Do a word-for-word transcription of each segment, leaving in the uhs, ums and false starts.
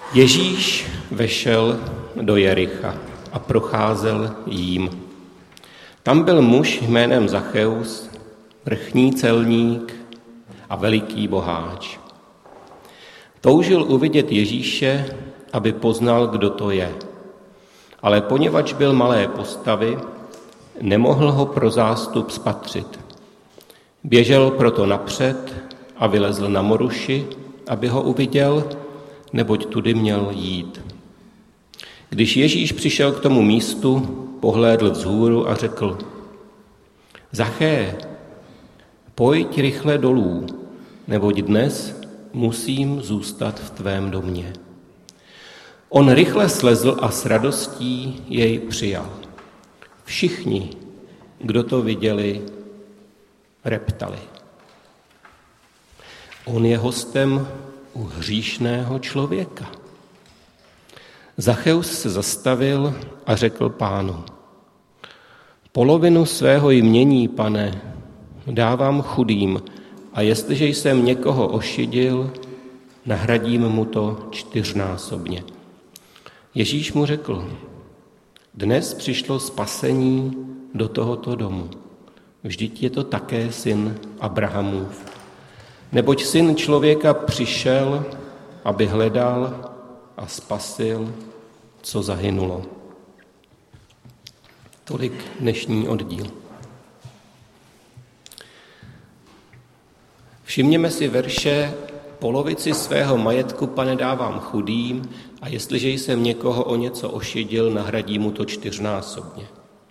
Ježíš vešel do Jericha a procházel jím. Tam byl muž jménem Zacheus, vrchní celník a veliký boháč. Toužil uvidět Ježíše, aby poznal, kdo to je. Ale poněvadž byl malé postavy, nemohl ho pro zástup spatřit. Běžel proto napřed a vylezl na moruši, aby ho uviděl, neboť tudy měl jít. Když Ježíš přišel k tomu místu, pohlédl vzhůru a řekl: Zaché, pojď rychle dolů, neboť dnes musím zůstat v tvém domě. On rychle slezl a s radostí jej přijal. Všichni, kdo to viděli, reptali. On je hostem u hříšného člověka. Zacheus se zastavil a řekl Pánu: Polovinu svého jmění, Pane, dávám chudým, a jestliže jsem někoho ošidil, nahradím mu to čtyřnásobně. Ježíš mu řekl: Dnes přišlo spasení do tohoto domu. Vždyť je to také syn Abrahamův. Neboť syn člověka přišel, aby hledal a spasil, co zahynulo. Tolik dnešní oddíl. Všimněme si verše: Polovici svého majetku, Pane, dávám chudým, a jestliže jsem někoho o něco ošidil, nahradí mu to čtyřnásobně.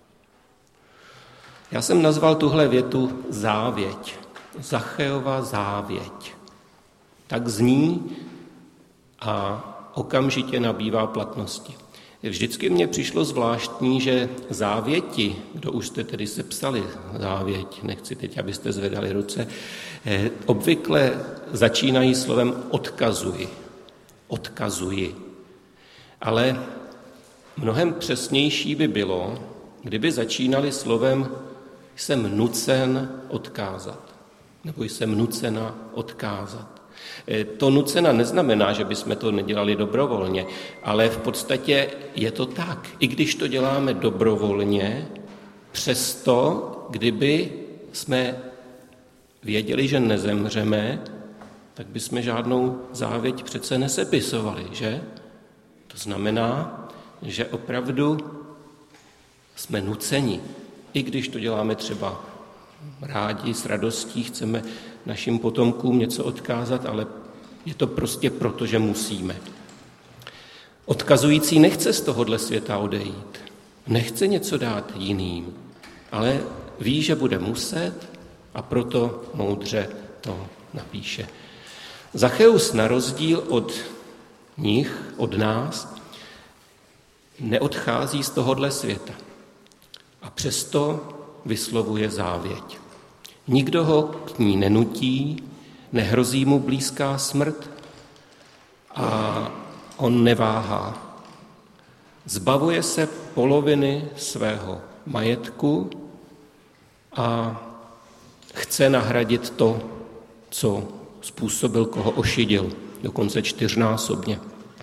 Já jsem nazval tuhle větu závěť. Zacheova závěť. Tak zní a okamžitě nabývá platnosti. Vždycky mně přišlo zvláštní, že závěti, kdo už jste tedy sepsali závěť, nechci teď, abyste zvedali ruce, obvykle začínají slovem odkazuji. Odkazuji. Ale mnohem přesnější by bylo, kdyby začínali slovem jsem nucen odkázat, nebo jsem nucena odkázat. To nucena neznamená, že bychom to nedělali dobrovolně, ale v podstatě je to tak. I když to děláme dobrovolně, přesto, kdyby jsme věděli, že nezemřeme, tak bychom žádnou závěť přece nesepisovali, že? To znamená, že opravdu jsme nuceni. I když to děláme třeba rádi, s radostí, chceme našim potomkům něco odkázat, ale je to prostě proto, že musíme. Odkazující nechce z tohohle světa odejít. Nechce něco dát jiným, ale ví, že bude muset, a proto moudře to napíše. Zacheus na rozdíl od nich, od nás, neodchází z tohohle světa. A přesto vyslovuje závěť. Nikdo ho k ní nenutí, nehrozí mu blízká smrt a on neváhá. Zbavuje se poloviny svého majetku a chce nahradit to, co způsobil, koho ošidil, dokonce čtyřnásobně.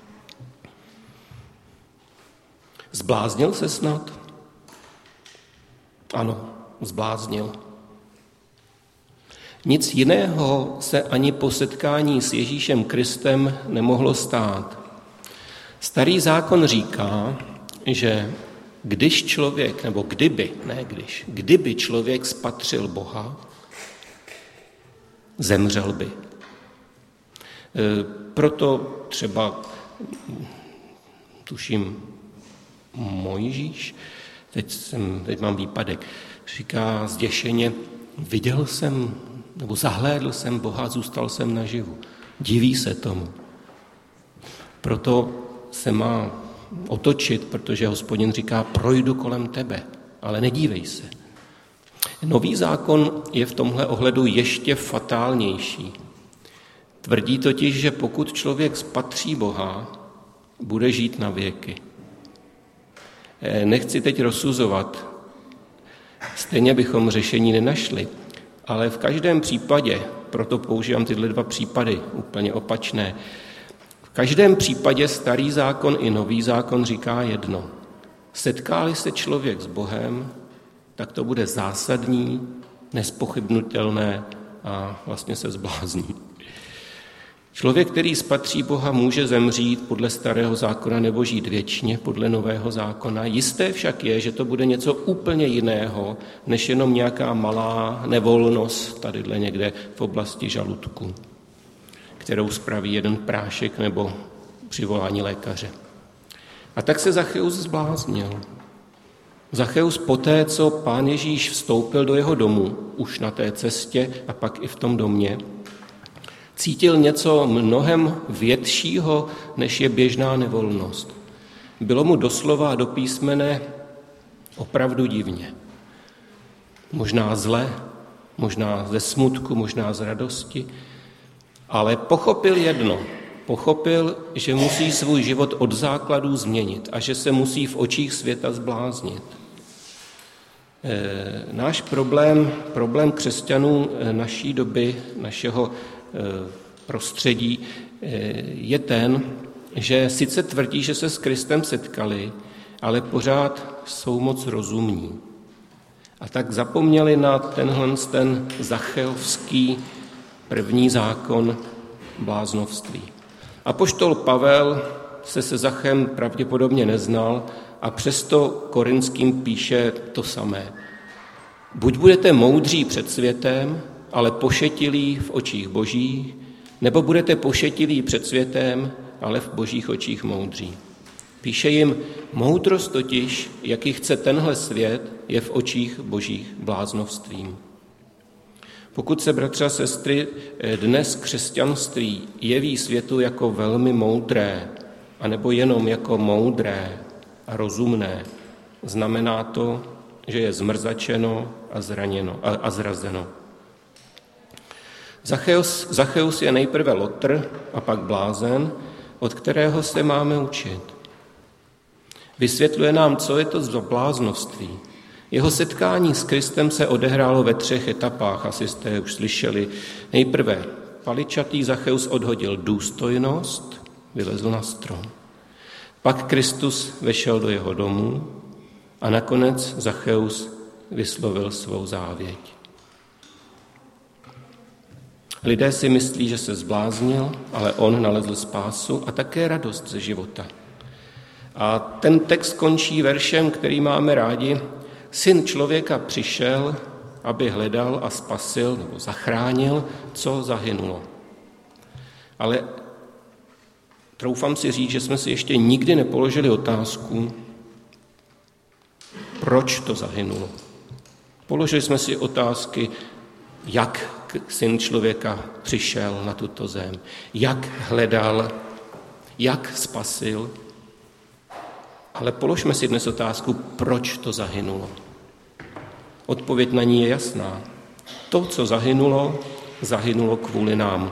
Zbláznil se snad? Ano, zbláznil. Nic jiného se ani po setkání s Ježíšem Kristem nemohlo stát. Starý zákon říká, že když člověk, nebo kdyby, ne když, kdyby člověk spatřil Boha, zemřel by. Proto třeba, tuším, Mojžíš, teď, jsem, teď mám výpadek, říká zděšeně: viděl jsem, nebo zahlédl jsem Boha, zůstal jsem naživu. Diví se tomu. Proto se má otočit, protože Hospodin říká: projdu kolem tebe, ale nedívej se. Nový zákon je v tomhle ohledu ještě fatálnější. Tvrdí totiž, že pokud člověk spatří Boha, bude žít na věky. Nechci teď rozsuzovat, stejně bychom řešení nenašli, ale v každém případě, proto používám tyhle dva případy úplně opačné, každém případě starý zákon i nový zákon říká jedno. Setká-li se člověk s Bohem, tak to bude zásadní, nespochybnutelné a vlastně se zblázní. Člověk, který spatří Boha, může zemřít podle starého zákona nebo žít věčně podle nového zákona. Jisté však je, že to bude něco úplně jiného, než jenom nějaká malá nevolnost tadyhle někde v oblasti žaludku, kterou spraví jeden prášek nebo přivolání lékaře. A tak se Zacheus zbláznil. Zacheus poté, co Pán Ježíš vstoupil do jeho domu, už na té cestě a pak i v tom domě, cítil něco mnohem většího, než je běžná nevolnost. Bylo mu doslova a do písmene opravdu divně. Možná zle, možná ze smutku, možná z radosti, ale pochopil jedno. Pochopil, že musí svůj život od základů změnit a že se musí v očích světa zbláznit. E, náš problém, problém křesťanů naší doby, našeho prostředí je ten, že sice tvrdí, že se s Kristem setkali, ale pořád jsou moc rozumní. A tak zapomněli na tenhle ten zacheovský první zákon bláznovství. Apoštol Pavel se se Zachem pravděpodobně neznal a přesto Korinským píše to samé. Buď budete moudří před světem, ale pošetilí v očích božích, nebo budete pošetilí před světem, ale v božích očích moudří. Píše jim, moudrost totiž, jaký chce tenhle svět, je v očích božích bláznovstvím. Pokud se, bratři a sestry, dnes křesťanství jeví světu jako velmi moudré, anebo jenom jako moudré a rozumné, znamená to, že je zmrzačeno a zraněno a, a zrazeno. Zacheus, Zacheus je nejprve lotr a pak blázen, od kterého se máme učit. Vysvětluje nám, co je to za bláznoství. Jeho setkání s Kristem se odehrálo ve třech etapách, asi jste je už slyšeli. Nejprve paličatý Zacheus odhodil důstojnost, vylezl na strom. Pak Kristus vešel do jeho domu a nakonec Zacheus vyslovil svou závěť. Lidé si myslí, že se zbláznil, ale on nalezl spásu a také radost ze života. A ten text končí veršem, který máme rádi. Syn člověka přišel, aby hledal a spasil nebo zachránil, co zahynulo. Ale troufám si říct, že jsme si ještě nikdy nepoložili otázku, proč to zahynulo. Položili jsme si otázky, jak syn člověka přišel na tuto zem, jak hledal, jak spasil. Ale položme si dnes otázku, proč to zahynulo. Odpověď na ní je jasná. To, co zahynulo, zahynulo kvůli nám.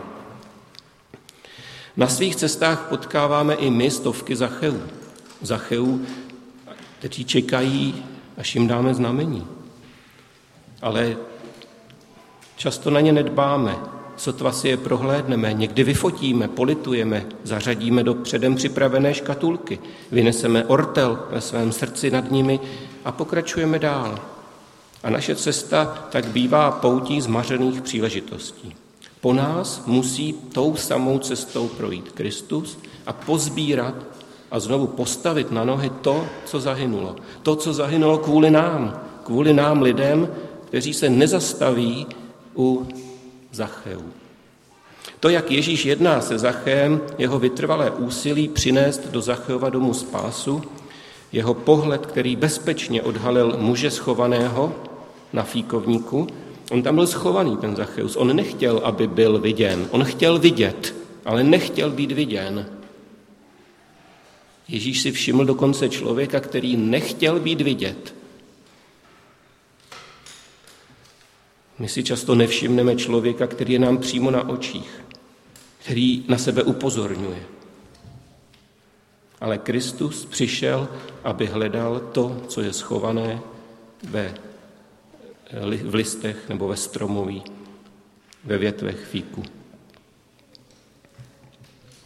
Na svých cestách potkáváme i my stovky Zacheů. Zacheů, kteří čekají, až jim dáme znamení. Ale často na ně nedbáme, sotva si je prohlédneme, někdy vyfotíme, politujeme, zařadíme do předem připravené škatulky, vyneseme ortel ve svém srdci nad nimi a pokračujeme dál. A naše cesta tak bývá poutí zmařených příležitostí. Po nás musí tou samou cestou projít Kristus a pozbírat a znovu postavit na nohy to, co zahynulo. To, co zahynulo kvůli nám, kvůli nám lidem, kteří se nezastaví u Zacheů. To, jak Ježíš jedná se Zachem, jeho vytrvalé úsilí přinést do Zacheova domu spásu, jeho pohled, který bezpečně odhalil muže schovaného na fíkovníku, on tam byl schovaný, ten Zacheus. On nechtěl, aby byl viděn. On chtěl vidět, ale nechtěl být viděn. Ježíš si všiml dokonce člověka, který nechtěl být vidět. My si často nevšimneme člověka, který je nám přímo na očích, který na sebe upozorňuje. Ale Kristus přišel, aby hledal to, co je schované ve, v listech nebo ve stromoví, ve větvech fíku.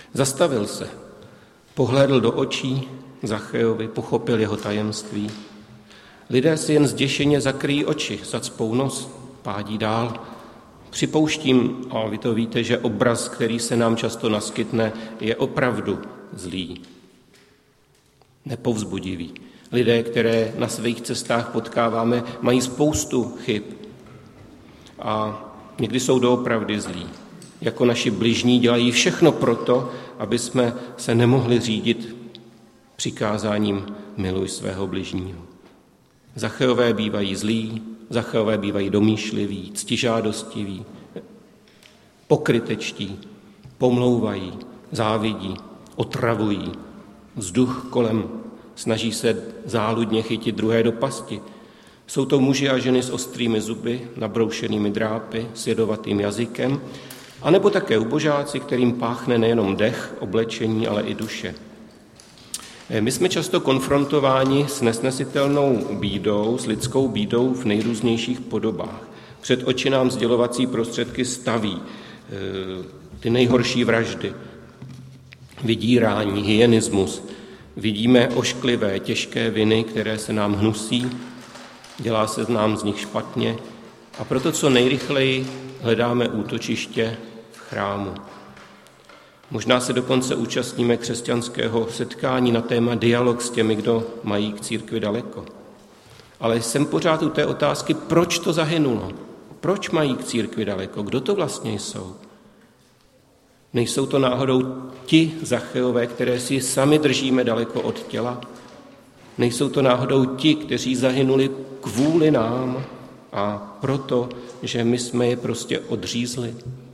Zastavil se, pohlédl do očí Zachejovi, pochopil jeho tajemství. Lidé si jen zděšeně zakryjí oči, zacpou nos, pádí dál. Připouštím, a vy to víte, že obraz, který se nám často naskytne, je opravdu zlý, nepovzbudivý. Lidé, které na svých cestách potkáváme, mají spoustu chyb a někdy jsou doopravdy zlí. Jako naši bližní dělají všechno proto, aby jsme se nemohli řídit přikázáním miluj svého bližního. Zachejové bývají zlí, Zachejové bývají domýšliví, ctižádostiví, pokrytečtí, pomlouvají, závidí, otravují. Vzduch kolem snaží se záludně chytit druhé do pasti. Jsou to muži a ženy s ostrými zuby, nabroušenými drápy, s jedovatým jazykem, anebo také ubožáci, kterým páchne nejenom dech, oblečení, ale i duše. My jsme často konfrontováni s nesnesitelnou bídou, s lidskou bídou v nejrůznějších podobách. Před oči nám sdělovací prostředky staví ty nejhorší vraždy, vydírání, hyenismus. Vidíme ošklivé, těžké viny, které se nám hnusí, dělá se nám z nich špatně a proto co nejrychleji hledáme útočiště v chrámu. Možná se dokonce účastníme křesťanského setkání na téma dialog s těmi, kdo mají k církvi daleko. Ale jsem pořád u té otázky, proč to zahynulo? Proč mají k církvi daleko? Kdo to vlastně jsou? Nejsou to náhodou ti Zachejové, které si sami držíme daleko od těla? Nejsou to náhodou ti, kteří zahynuli kvůli nám a proto, že my jsme je prostě odřízli?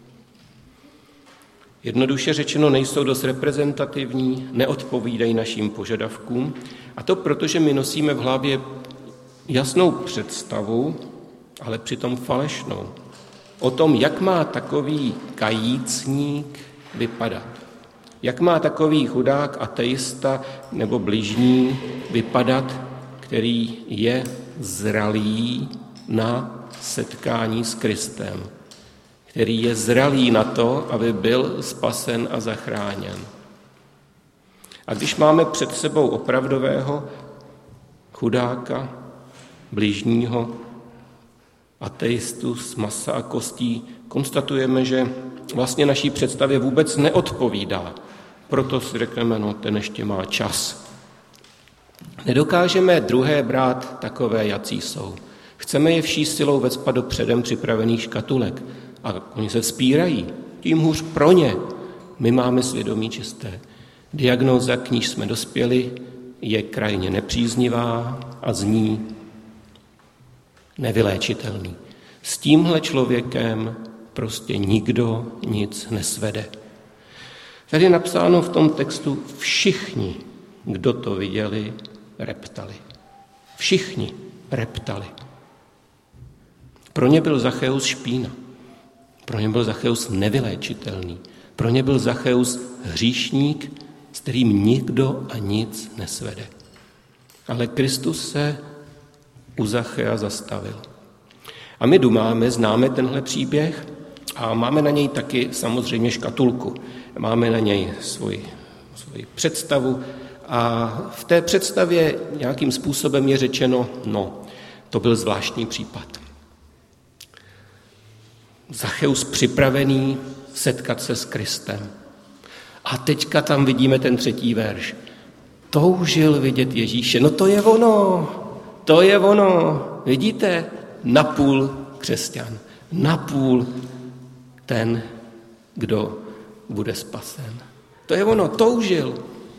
Jednoduše řečeno, nejsou dost reprezentativní, neodpovídají našim požadavkům, a to proto, že my nosíme v hlavě jasnou představu, ale přitom falešnou, o tom, jak má takový kajícník vypadat. Jak má takový chudák, ateista nebo bližní vypadat, který je zralý na setkání s Kristem, který je zralý na to, aby byl spasen a zachráněn. A když máme před sebou opravdového chudáka, bližního, ateistu z masa a kostí, konstatujeme, že vlastně naší představě vůbec neodpovídá. Proto si řekneme, no ten ještě má čas. Nedokážeme druhé brát takové, jací jsou. Chceme je vší silou vecpat do předem připravených škatulek. A oni se vzpírají. Tím hůř pro ně. My máme svědomí čisté. Diagnóza, k níž jsme dospěli, je krajně nepříznivá a zní nevyléčitelný. S tímhle člověkem prostě nikdo nic nesvede. Tady je napsáno v tom textu, všichni, kdo to viděli, reptali. Všichni reptali. Pro ně byl Zacheus špína. Pro ně byl Zacheus nevyléčitelný. Pro ně byl Zacheus hříšník, s kterým nikdo a nic nesvede. Ale Kristus se u Zacheja zastavil. A my dumáme, známe tenhle příběh a máme na něj taky samozřejmě škatulku. Máme na něj svoji, svoji představu a v té představě nějakým způsobem je řečeno, no, to byl zvláštní případ. Zacheus připravený setkat se s Kristem. A teďka tam vidíme ten třetí verš. Toužil vidět Ježíše. No to je ono, to je ono. Vidíte, napůl křesťan, napůl ten, kdo bude spasen. To je ono, toužil.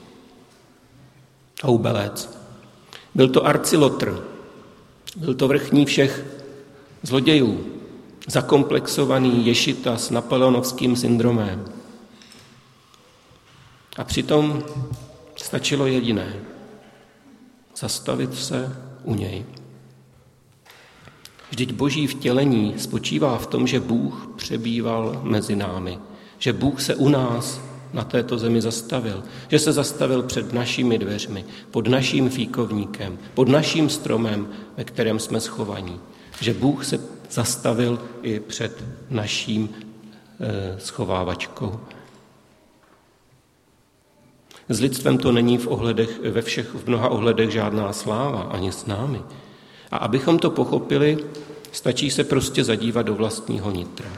Houbelec. Byl to arcilotr. Byl to vrchní všech zlodějů. Zakomplexovaný ješita s napoleonovským syndromem. A přitom stačilo jediné. Zastavit se u něj. Vždyť boží vtělení spočívá v tom, že Bůh přebýval mezi námi. Že Bůh se u nás na této zemi zastavil. Že se zastavil před našimi dveřmi, pod naším fíkovníkem, pod naším stromem, ve kterém jsme schovaní. Že Bůh se zastavil i před naším e, schovávačkou. S lidstvem to není v ohledech, ve všech, v mnoha ohledech žádná sláva, ani s námi. A abychom to pochopili, stačí se prostě zadívat do vlastního nitra.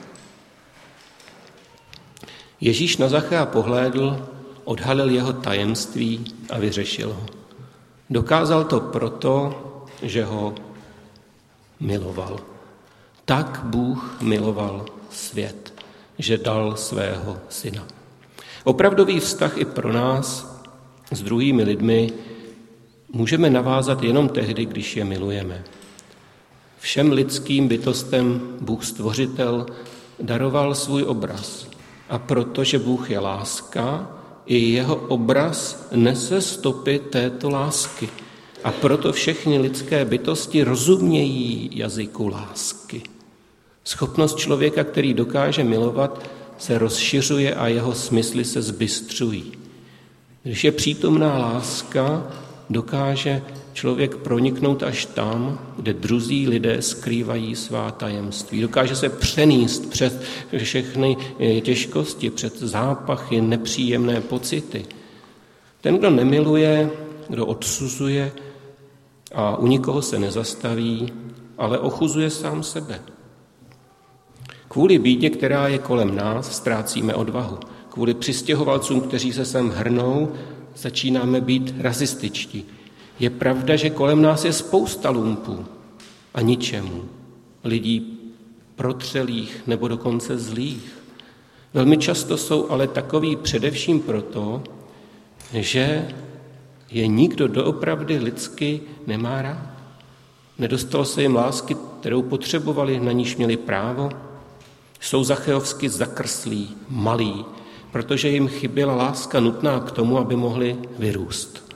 Ježíš na Zachea pohlédl, odhalil jeho tajemství a vyřešil ho. Dokázal to proto, že ho miloval. Tak Bůh miloval svět, že dal svého syna. Opravdový vztah i pro nás s druhými lidmi můžeme navázat jenom tehdy, když je milujeme. Všem lidským bytostem Bůh stvořitel daroval svůj obraz. A protože Bůh je láska, i jeho obraz nese stopy této lásky. A proto všechny lidské bytosti rozumějí jazyku lásky. Schopnost člověka, který dokáže milovat, se rozšiřuje a jeho smysly se zbystřují. Když je přítomná láska, dokáže člověk proniknout až tam, kde druzí lidé skrývají svá tajemství. Dokáže se přenést přes všechny těžkosti, před zápachy, nepříjemné pocity. Ten, kdo nemiluje, kdo odsuzuje a u nikoho se nezastaví, ale ochuzuje sám sebe. Kvůli bídě, která je kolem nás, ztrácíme odvahu. Kvůli přistěhovalcům, kteří se sem hrnou, začínáme být rasističtí. Je pravda, že kolem nás je spousta lumpů a ničemu. Lidí protřelých nebo dokonce zlých. Velmi často jsou ale takoví především proto, že je nikdo doopravdy lidsky nemá rád. Nedostalo se jim lásky, kterou potřebovali, na níž měli právo. Jsou zacheovsky zakrslí, malí, protože jim chyběla láska nutná k tomu, aby mohli vyrůst.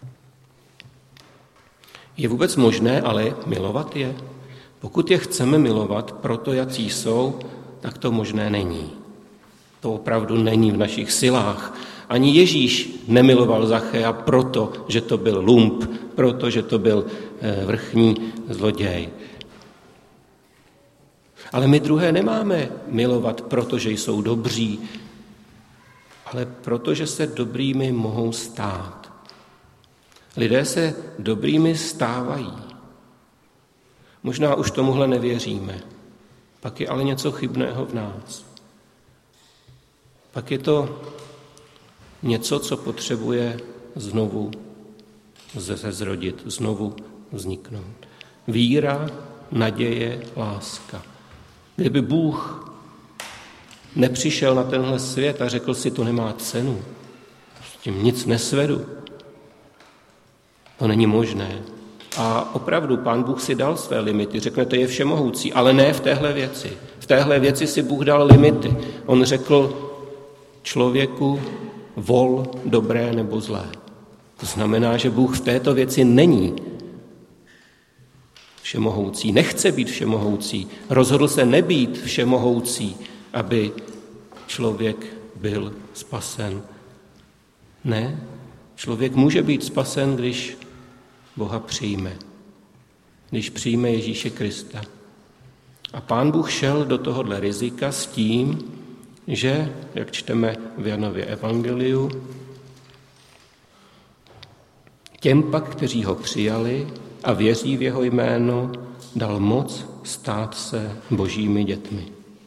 Je vůbec možné ale milovat je? Pokud je chceme milovat proto, jací jsou, tak to možné není. To opravdu není v našich silách. Ani Ježíš nemiloval Zachea proto, že to byl lump, proto, že to byl vrchní zloděj. Ale my druhé nemáme milovat, protože jsou dobří, ale protože se dobrými mohou stát. Lidé se dobrými stávají. Možná už tomuhle nevěříme. Pak je ale něco chybného v nás. Pak je to něco, co potřebuje znovu zezrodit, znovu vzniknout. Víra, naděje, láska. Kdyby Bůh nepřišel na tenhle svět a řekl si, to nemá cenu, s tím nic nesvedu, to není možné. A opravdu Pán Bůh si dal své limity, řekne, to je všemohoucí, ale ne v téhle věci. V téhle věci si Bůh dal limity. On řekl člověku, vol dobré nebo zlé. To znamená, že Bůh v této věci není všemohoucí, nechce být všemohoucí, rozhodl se nebýt všemohoucí, aby člověk byl spasen. Ne, člověk může být spasen, když Boha přijme, když přijme Ježíše Krista. A Pán Bůh šel do tohohle rizika s tím, že, jak čteme v Janově evangeliu, těm pak, kteří ho přijali a věří v jeho jméno, dal moc stát se božími dětmi.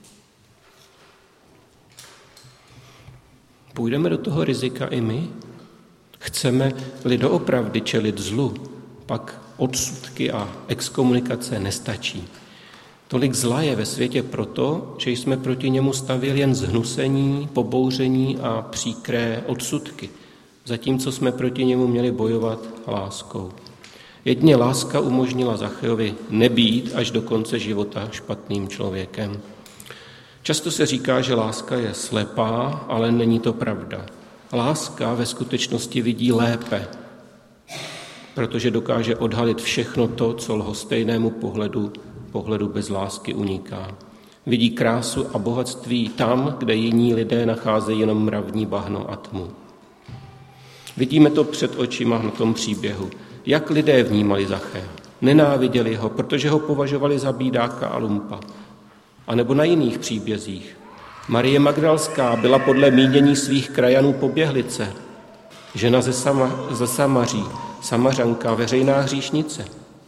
Půjdeme do toho rizika i my? Chceme-li doopravdy čelit zlu, pak odsudky a exkomunikace nestačí. Tolik zla je ve světě proto, že jsme proti němu stavěli jen zhnusení, pobouření a příkré odsudky, zatímco jsme proti němu měli bojovat láskou. Jedině láska umožnila Zacheovi nebýt až do konce života špatným člověkem. Často se říká, že láska je slepá, ale není to pravda. Láska ve skutečnosti vidí lépe, protože dokáže odhalit všechno to, co lhostejnému pohledu, pohledu bez lásky uniká. Vidí krásu a bohatství tam, kde jiní lidé nacházejí jenom mravní bahno a tmu. Vidíme to před očima na tom příběhu. Jak lidé vnímali Zachea? Nenáviděli ho, protože ho považovali za bídáka a lumpa. A nebo na jiných příbězích. Marie Magdalská byla podle mínění svých krajanů poběhlice. žena ze, Sama, ze Samaří, Samařanka, veřejná hříšnice.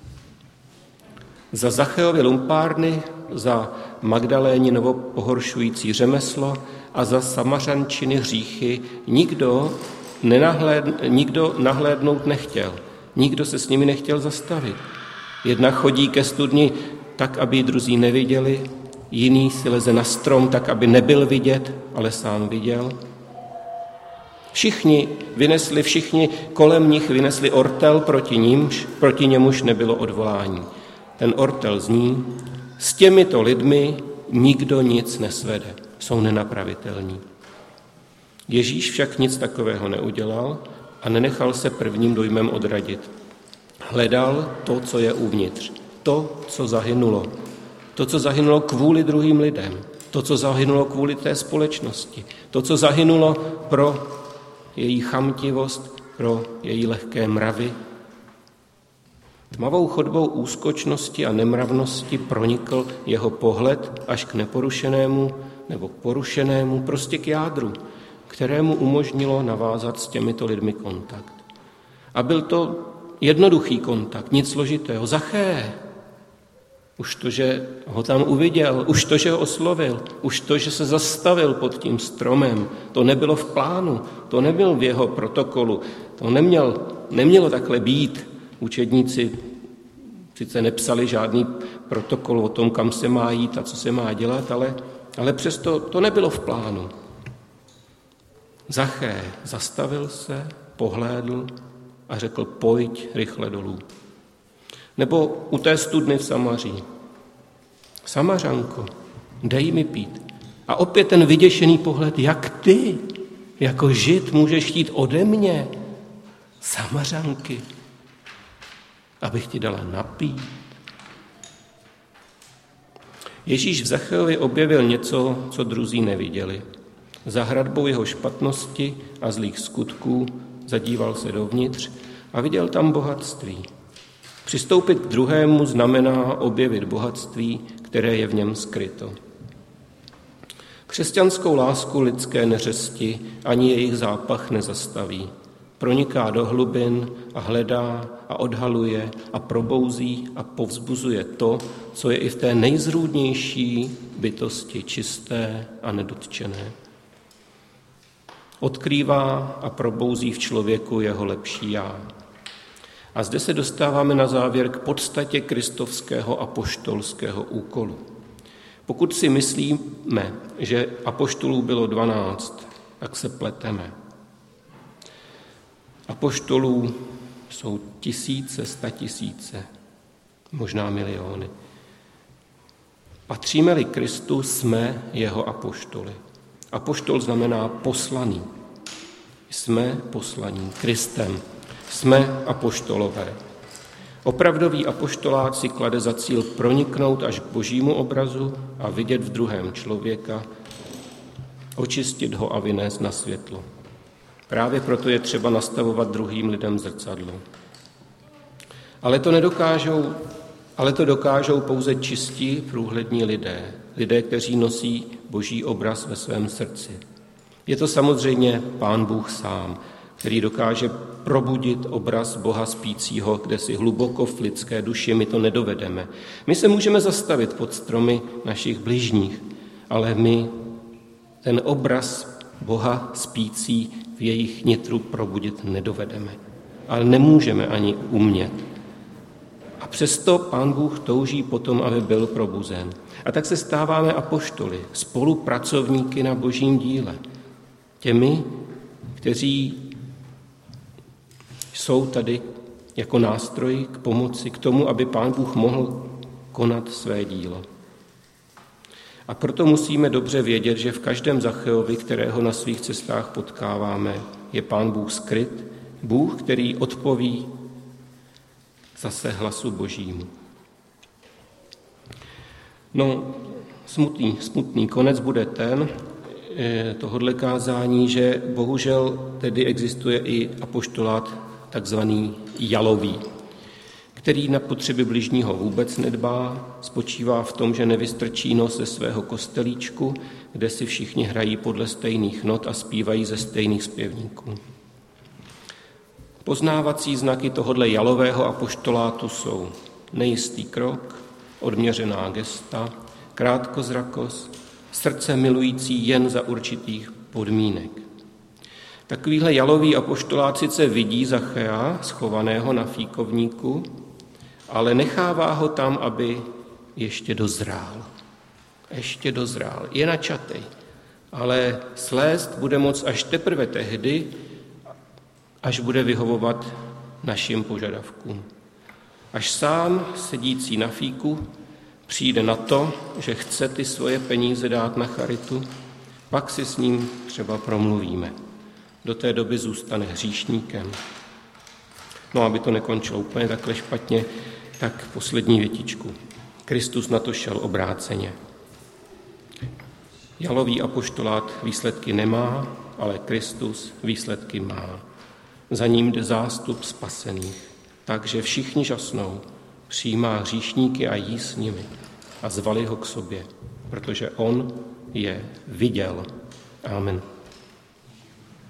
Za Zacheovy lumpárny, za Magdaléninovo pohoršující řemeslo a za Samařančiny hříchy nikdo, nenahléd, nikdo nahlédnout nechtěl. Nikdo se s nimi nechtěl zastavit. Jedna chodí ke studni tak, aby ji druzí neviděli, jiný si leze na strom tak, aby nebyl vidět, ale sám viděl. Všichni vynesli, všichni kolem nich vynesli ortel, proti nímž, proti němuž nebylo odvolání. Ten ortel zní: s těmito lidmi nikdo nic nesvede, jsou nenapravitelní. Ježíš však nic takového neudělal a nenechal se prvním dojmem odradit. Hledal to, co je uvnitř, to, co zahynulo. To, co zahynulo kvůli druhým lidem, to, co zahynulo kvůli té společnosti, to, co zahynulo pro její chamtivost, pro její lehké mravy. Tmavou chodbou úskočnosti a nemravnosti pronikl jeho pohled až k neporušenému nebo k porušenému, prostě k jádru, kterému umožnilo navázat s těmito lidmi kontakt. A byl to jednoduchý kontakt, nic složitého. Zaché. Už to, že ho tam uviděl, už to, že ho oslovil, už to, že se zastavil pod tím stromem, to nebylo v plánu, to nebyl v jeho protokolu, to neměl, nemělo takhle být. Učedníci sice nepsali žádný protokol o tom, kam se má jít a co se má dělat, ale, ale přesto to nebylo v plánu. Zaché zastavil se, pohlédl a řekl: pojď rychle dolů. Nebo u té studny v Samaří: Samařanko, dej mi pít. A opět ten vyděšený pohled: jak ty, jako Žid, můžeš chtít ode mě, Samařanky, abych ti dala napít? Ježíš v Zacheovi objevil něco, co druzí neviděli. Za hradbou jeho špatnosti a zlých skutků zadíval se dovnitř a viděl tam bohatství. Přistoupit k druhému znamená objevit bohatství, které je v něm skryto. Křesťanskou lásku lidské neřesti ani jejich zápach nezastaví. Proniká do hlubin a hledá a odhaluje a probouzí a povzbuzuje to, co je i v té nejzrůdnější bytosti čisté a nedotčené. Odkrývá a probouzí v člověku jeho lepší já. A zde se dostáváme na závěr k podstatě kristovského apoštolského úkolu. Pokud si myslíme, že apoštolů bylo dvanáct, tak se pleteme. Apoštolů jsou tisíce, statisíce, možná miliony. Patříme-li Kristu, jsme jeho apoštoly. Apoštol znamená poslaný. Jsme poslaní Kristem. Jsme apoštolové. Opravdový apoštolát si klade za cíl proniknout až k božímu obrazu a vidět v druhém člověka, očistit ho a vynést na světlo. Právě proto je třeba nastavovat druhým lidem zrcadlo. Ale to nedokážou, ale to dokážou pouze čistí, průhlední lidé, lidé, kteří nosí boží obraz ve svém srdci. Je to samozřejmě Pán Bůh sám, který dokáže probudit obraz Boha spícího, kde si hluboko v lidské duši my to nedovedeme. My se můžeme zastavit pod stromy našich bližních, ale my ten obraz Boha spící v jejich nitru probudit nedovedeme. Ale nemůžeme ani umět. A přesto Pán Bůh touží potom, aby byl probuzen. A tak se stáváme apoštoly, spolupracovníky na božím díle. Těmi, kteří jsou tady jako nástroj k pomoci, k tomu, aby Pán Bůh mohl konat své dílo. A proto musíme dobře vědět, že v každém Zacheovi, kterého na svých cestách potkáváme, je Pán Bůh skryt, Bůh, který odpoví zase hlasu božímu. No, smutný, smutný konec bude ten, tohodle kázání, že bohužel tedy existuje i apoštolát takzvaný jalový, který na potřeby bližního vůbec nedbá, spočívá v tom, že nevystrčí nos ze svého kostelíčku, kde si všichni hrají podle stejných not a zpívají ze stejných zpěvníků. Poznávací znaky tohodle jalového apoštolátu jsou nejistý krok, odměřená gesta, krátkozrakost, srdce milující jen za určitých podmínek. Takovýhle jalový apoštolát sice vidí Zachea, schovaného na fíkovníku, ale nechává ho tam, aby ještě dozrál. Ještě dozrál. Je načatej, ale slézt bude moct až teprve tehdy, až bude vyhovovat našim požadavkům. Až sám, sedící na fíku, přijde na to, že chce ty svoje peníze dát na charitu, pak si s ním třeba promluvíme. Do té doby zůstane hříšníkem. No, aby to nekončilo úplně takhle špatně, tak poslední větičku. Kristus na to šel obráceně. Jalový apoštolát výsledky nemá, ale Kristus výsledky má. Za ním jde zástup spasených, takže všichni žasnou, přijímá hříšníky a jí s nimi a zvali ho k sobě, protože on je viděl. Amen.